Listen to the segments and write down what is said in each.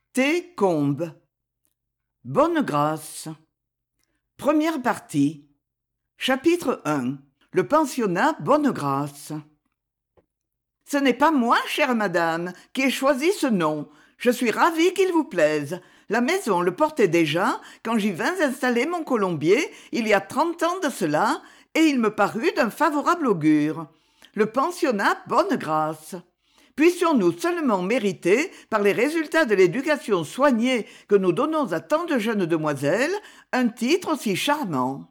T. Combe. Bonne grâce. Première partie. Chapitre 1. Le pensionnat Bonne grâce. Ce n'est pas moi, chère madame, qui ai choisi ce nom. Je suis ravie qu'il vous plaise. La maison le portait déjà quand j'y vins installer mon colombier il y a 30 ans de cela, et il me parut d'un favorable augure. Le pensionnat Bonne grâce. Puissions-nous seulement mériter, par les résultats de l'éducation soignée que nous donnons à tant de jeunes demoiselles, un titre aussi charmant.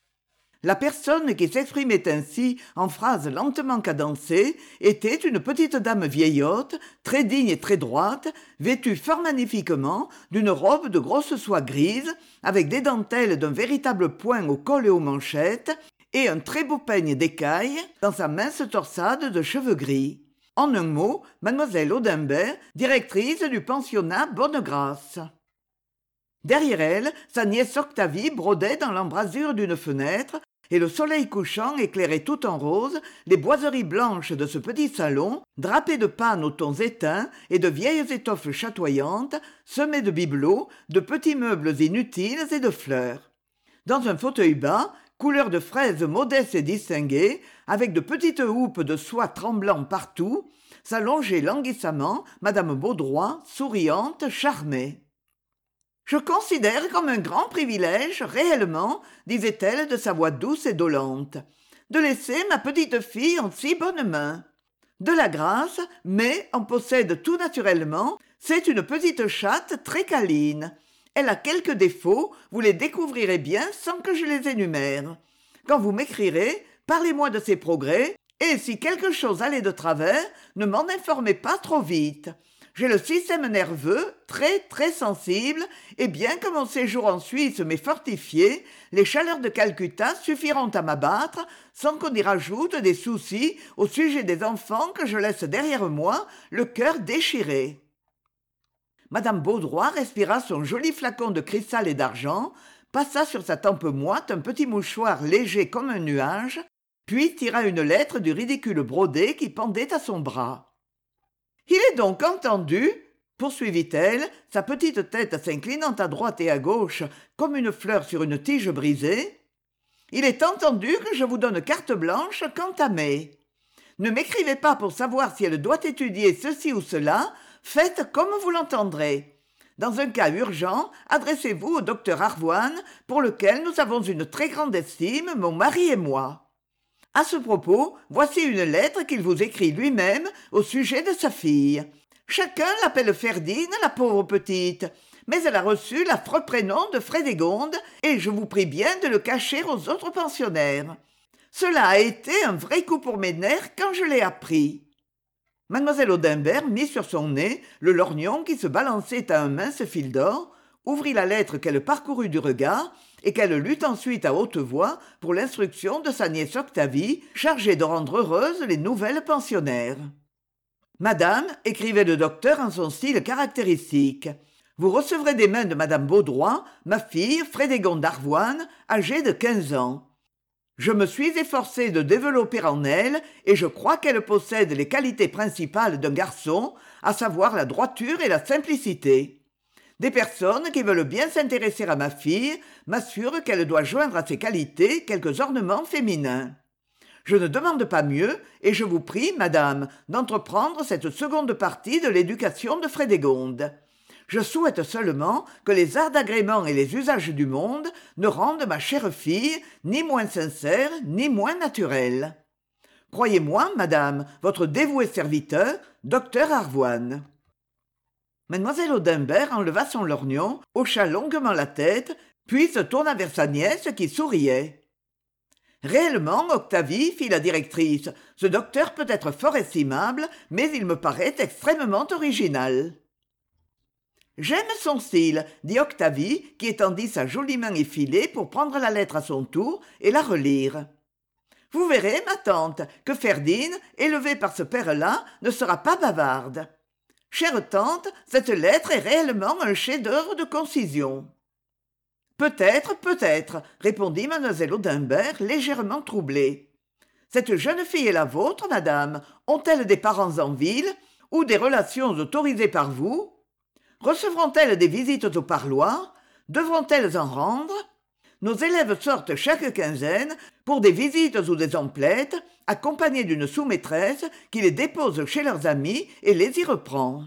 La personne qui s'exprimait ainsi en phrases lentement cadencées était une petite dame vieillotte, très digne et très droite, vêtue fort magnifiquement d'une robe de grosse soie grise, avec des dentelles d'un véritable point au col et aux manchettes, et un très beau peigne d'écaille dans sa mince torsade de cheveux gris. En un mot, mademoiselle Audimbert, directrice du pensionnat Bonne grâce. Derrière elle, sa nièce Octavie brodait dans l'embrasure d'une fenêtre, et le soleil couchant éclairait tout en rose les boiseries blanches de ce petit salon, drapé de pannes aux tons éteints et de vieilles étoffes chatoyantes, semées de bibelots, de petits meubles inutiles et de fleurs. Dans un fauteuil bas, couleur de fraise modeste et distinguée, avec de petites houppes de soie tremblant partout, s'allongeait languissamment madame Baudroy, souriante, charmée. « Je considère comme un grand privilège, réellement, disait-elle de sa voix douce et dolente, de laisser ma petite fille en si bonnes mains. De la grâce, mais en possède tout naturellement, c'est une petite chatte très câline. Elle a quelques défauts, vous les découvrirez bien sans que je les énumère. Quand vous m'écrirez, parlez-moi de ses progrès, et si quelque chose allait de travers, ne m'en informez pas trop vite. J'ai le système nerveux très sensible, et bien que mon séjour en Suisse m'ait fortifié, les chaleurs de Calcutta suffiront à m'abattre, sans qu'on y rajoute des soucis au sujet des enfants que je laisse derrière moi, le cœur déchiré. » Madame Baudroy respira son joli flacon de cristal et d'argent, passa sur sa tempe moite un petit mouchoir léger comme un nuage, puis tira une lettre du ridicule brodé qui pendait à son bras. « Il est donc entendu, poursuivit-elle, sa petite tête s'inclinant à droite et à gauche comme une fleur sur une tige brisée, il est entendu que je vous donne carte blanche quant à May. Ne m'écrivez pas pour savoir si elle doit étudier ceci ou cela, faites comme vous l'entendrez. Dans un cas urgent, adressez-vous au docteur Arvoine, pour lequel nous avons une très grande estime, mon mari et moi. À ce propos, voici une lettre qu'il vous écrit lui-même au sujet de sa fille. Chacun l'appelle Ferdine, la pauvre petite, mais elle a reçu l'affreux prénom de Frédégonde, et je vous prie bien de le cacher aux autres pensionnaires. Cela a été un vrai coup pour mes nerfs quand je l'ai appris. » Mademoiselle Audimbert mit sur son nez le lorgnon qui se balançait à un mince fil d'or, ouvrit la lettre qu'elle parcourut du regard et qu'elle lut ensuite à haute voix pour l'instruction de sa nièce Octavie, chargée de rendre heureuses les nouvelles pensionnaires. « Madame, écrivait le docteur en son style caractéristique, vous recevrez des mains de madame Baudroy, ma fille, Frédégonde d'Arvoine, âgée de 15 ans. Je me suis efforcé de développer en elle, et je crois qu'elle possède les qualités principales d'un garçon, à savoir la droiture et la simplicité. Des personnes qui veulent bien s'intéresser à ma fille m'assurent qu'elle doit joindre à ces qualités quelques ornements féminins. Je ne demande pas mieux, et je vous prie, madame, d'entreprendre cette seconde partie de l'éducation de Frédégonde. Je souhaite seulement que les arts d'agrément et les usages du monde ne rendent ma chère fille ni moins sincère ni moins naturelle. Croyez-moi, madame, votre dévoué serviteur, docteur Arvoine. » Mademoiselle Audimbert enleva son lorgnon, hocha longuement la tête, puis se tourna vers sa nièce qui souriait. « Réellement, Octavie, fit la directrice, ce docteur peut être fort estimable, mais il me paraît extrêmement original. » « J'aime son style, dit Octavie, qui étendit sa jolie main effilée pour prendre la lettre à son tour et la relire. Vous verrez, ma tante, que Ferdine, élevée par ce père-là, ne sera pas bavarde. Chère tante, cette lettre est réellement un chef-d'œuvre de concision. » « Peut-être, répondit mademoiselle Audimbert, légèrement troublée. Cette jeune fille est la vôtre, madame? Ont-elles des parents en ville? Ou des relations autorisées par vous? Recevront-elles des visites au parloir? Devront-elles en rendre? Nos élèves sortent chaque quinzaine pour des visites ou des emplettes, accompagnés d'une sous-maîtresse qui les dépose chez leurs amis et les y reprend.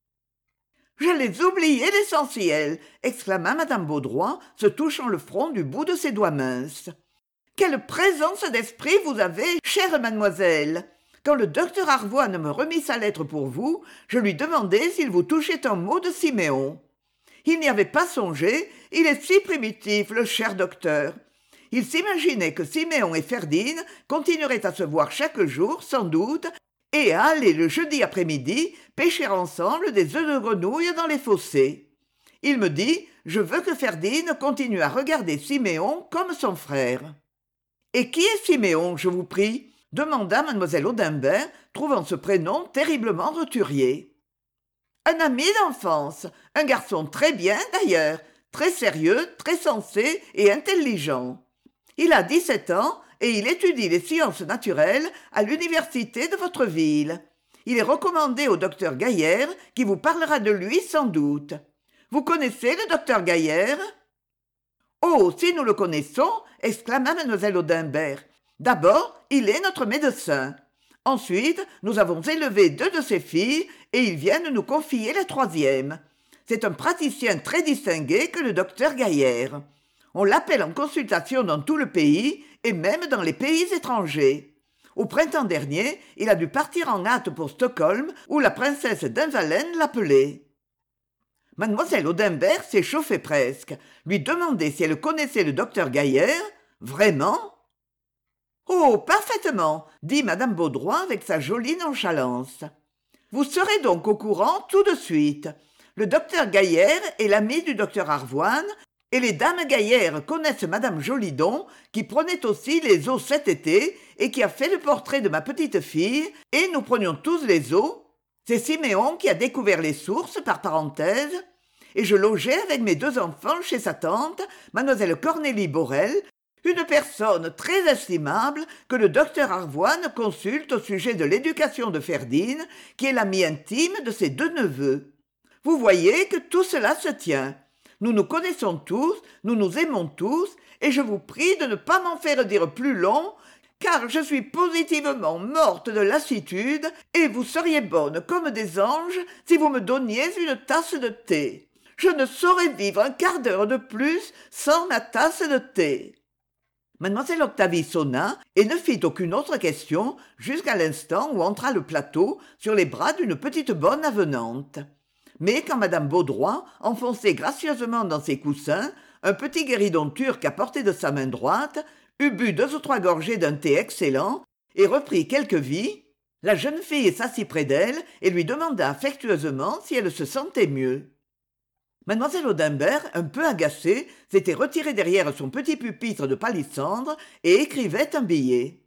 « J'allais oublier l'essentiel !» exclama madame Baudroy, se touchant le front du bout de ses doigts minces. « Quelle présence d'esprit vous avez, chère mademoiselle ! Quand le docteur Arvoine me remit sa lettre pour vous, je lui demandai s'il vous touchait un mot de Siméon. Il n'y avait pas songé, il est si primitif, le cher docteur. Il s'imaginait que Siméon et Ferdine continueraient à se voir chaque jour, sans doute, et à aller le jeudi après-midi pêcher ensemble des œufs de grenouille dans les fossés. Il me dit « Je veux que Ferdine continue à regarder Siméon comme son frère. » « Et qui est Siméon, je vous prie ?» demanda mademoiselle Audimbert, trouvant ce prénom terriblement roturier. « Un ami d'enfance, un garçon très bien d'ailleurs, très sérieux, très sensé et intelligent. Il a 17 ans et il étudie les sciences naturelles à l'université de votre ville. Il est recommandé au docteur Gaillère, qui vous parlera de lui sans doute. Vous connaissez le docteur Gaillère ? » « Oh, si nous le connaissons !» exclama mademoiselle Audimbert. « D'abord, il est notre médecin. Ensuite, nous avons élevé 2 de ses filles et il vient de nous confier la 3e. C'est un praticien très distingué que le docteur Gaillère. On l'appelle en consultation dans tout le pays et même dans les pays étrangers. Au printemps dernier, il a dû partir en hâte pour Stockholm où la princesse d'Invalène l'appelait. » Mademoiselle Audimbert s'échauffait presque, lui demandait si elle connaissait le docteur Gaillère. Vraiment ? Oh, parfaitement, dit madame Baudroy avec sa jolie nonchalance. Vous serez donc au courant tout de suite. Le docteur Gaillère est l'ami du docteur Arvoine, et les dames Gaillère connaissent madame Jolidon, qui prenait aussi les eaux cet été et qui a fait le portrait de ma petite fille, et nous prenions tous les eaux. C'est Siméon qui a découvert les sources, par parenthèse, et je logeais avec mes 2 enfants chez sa tante, mademoiselle Cornélie Borel, une personne très estimable que le docteur Arvoine consulte au sujet de l'éducation de Ferdine, qui est l'amie intime de ses 2 neveux. Vous voyez que tout cela se tient. Nous nous connaissons tous, nous nous aimons tous, et je vous prie de ne pas m'en faire dire plus long, car je suis positivement morte de lassitude, et vous seriez bonne comme des anges si vous me donniez une tasse de thé. Je ne saurais vivre un quart d'heure de plus sans ma tasse de thé. Mademoiselle Octavie sonna et ne fit aucune autre question jusqu'à l'instant où entra le plateau sur les bras d'une petite bonne avenante. Mais quand madame Baudroy, enfoncée gracieusement dans ses coussins, un petit guéridon turc à portée de sa main droite, eut bu 2 ou 3 gorgées d'un thé excellent et reprit quelque vie, la jeune fille s'assit près d'elle et lui demanda affectueusement si elle se sentait mieux. Mademoiselle Audimbert, un peu agacée, s'était retirée derrière son petit pupitre de palissandre et écrivait un billet.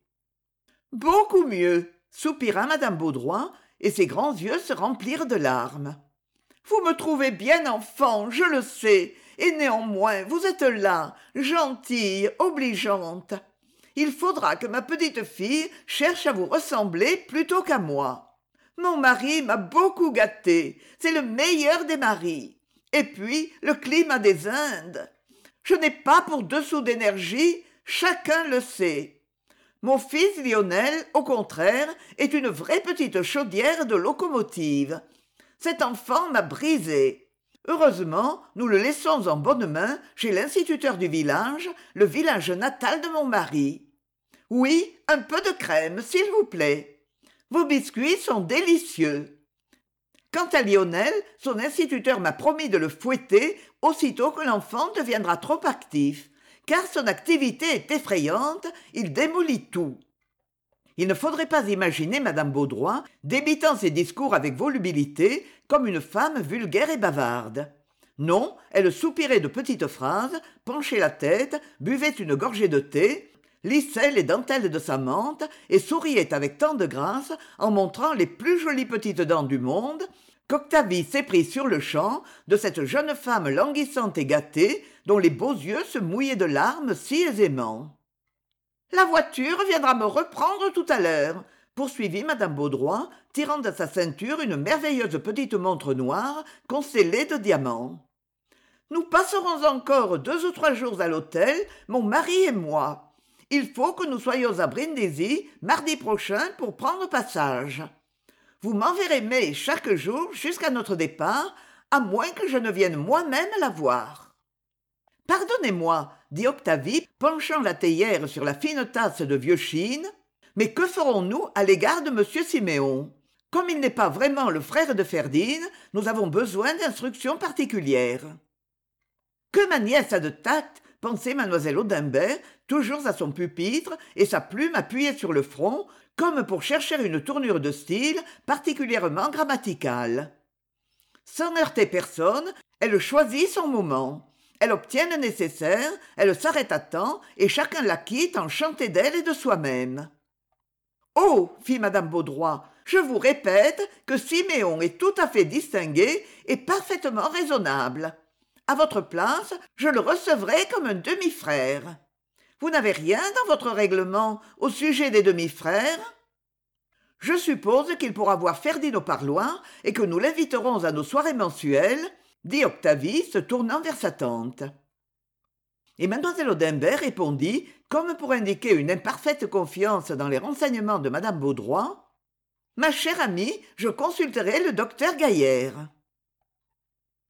« Beaucoup mieux !» soupira madame Baudroy, et ses grands yeux se remplirent de larmes. « Vous me trouvez bien enfant, je le sais, et néanmoins vous êtes là, gentille, obligeante. Il faudra que ma petite fille cherche à vous ressembler plutôt qu'à moi. Mon mari m'a beaucoup gâtée, c'est le meilleur des maris. Et puis, le climat des Indes. Je n'ai pas pour 2 sous d'énergie, chacun le sait. Mon fils Lionel, au contraire, est une vraie petite chaudière de locomotive. Cet enfant m'a brisé. Heureusement, nous le laissons en bonne main chez l'instituteur du village, le village natal de mon mari. Oui, un peu de crème, s'il vous plaît. Vos biscuits sont délicieux. Quant à Lionel, son instituteur m'a promis de le fouetter aussitôt que l'enfant deviendra trop actif, car son activité est effrayante, il démolit tout. Il ne faudrait pas imaginer madame Baudroy débitant ses discours avec volubilité comme une femme vulgaire et bavarde. Non, elle soupirait de petites phrases, penchait la tête, buvait une gorgée de thé, lissait les dentelles de sa mante et souriait avec tant de grâce en montrant les plus jolies petites dents du monde, qu'Octavie s'éprit sur-le-champ de cette jeune femme languissante et gâtée dont les beaux yeux se mouillaient de larmes si aisément. « La voiture viendra me reprendre tout à l'heure » poursuivit madame Baudroy, tirant de sa ceinture une merveilleuse petite montre noire constellée de diamants. Nous passerons encore 2 ou 3 jours à l'hôtel, mon mari et moi. Il faut que nous soyons à Brindisi mardi prochain pour prendre passage. Vous m'enverrez mail chaque jour jusqu'à notre départ, à moins que je ne vienne moi-même la voir. Pardonnez-moi, dit Octavie, penchant la théière sur la fine tasse de vieux chine, mais que ferons-nous à l'égard de monsieur Siméon? Comme il n'est pas vraiment le frère de Ferdine, nous avons besoin d'instructions particulières. Que ma nièce a de tact, pensait mademoiselle Audimbert, toujours à son pupitre et sa plume appuyée sur le front, comme pour chercher une tournure de style particulièrement grammaticale. Sans heurter personne, elle choisit son moment. Elle obtient le nécessaire, elle s'arrête à temps, et chacun la quitte enchanté d'elle et de soi-même. « Oh !» fit madame Baudroy, « je vous répète que Siméon est tout à fait distingué et parfaitement raisonnable. À votre place, je le recevrai comme un demi-frère. Vous n'avez rien dans votre règlement au sujet des demi-frères ? Je suppose qu'il pourra voir Ferdine au parloir et que nous l'inviterons à nos soirées mensuelles, dit Octavie, se tournant vers sa tante. Et mademoiselle Audimbert répondit, comme pour indiquer une imparfaite confiance dans les renseignements de madame Baudroy, « Ma chère amie, je consulterai le docteur Gaillère. »